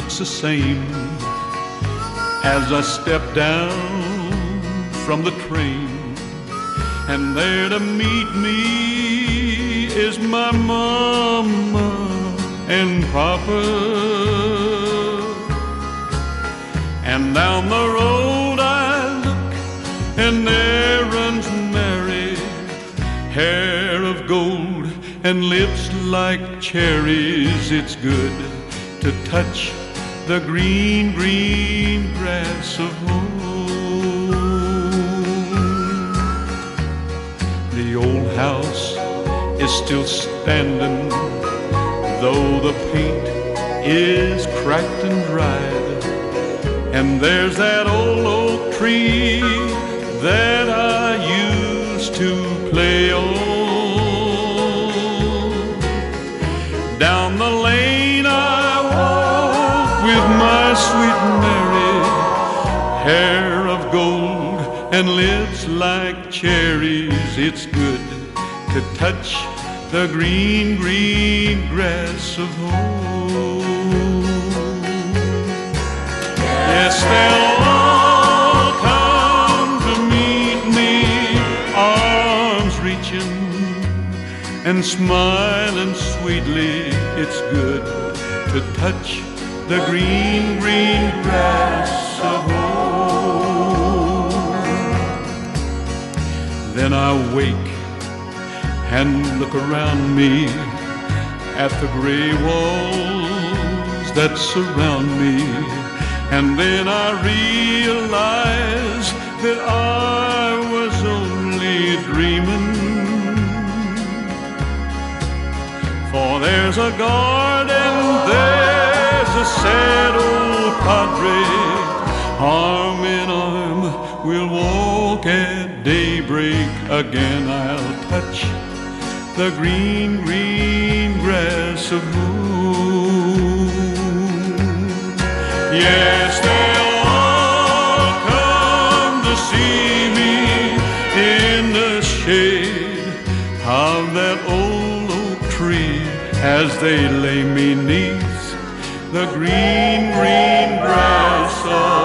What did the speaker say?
looks the same as I step down from the train. And there to meet me is my mama and papa. And down the road I look, and there runs Mary, hair of gold and lips like cherries. It's good to touch the green, green grass of home. The old house is still standing, though the paint is cracked and dried. And there's that old oak tree that I used to play on. Down the lane I walk with my sweet Mary, hair of gold and lips like cherries. It's good to touch the green, green grass of home. Yes, they'll all come to meet me, arms reaching and smiling sweetly. It's good to touch the green, green grass of home. Then I wake and look around me at the gray walls that surround me. And then I realize that I was only dreaming. For there's a garden, there's a sad old padre, arm in arm we'll walk at daybreak again. I'll touch the green, green grass of home. Yes, they'll all come to see me in the shade of that old oak tree as they lay me 'neath the green, green grass of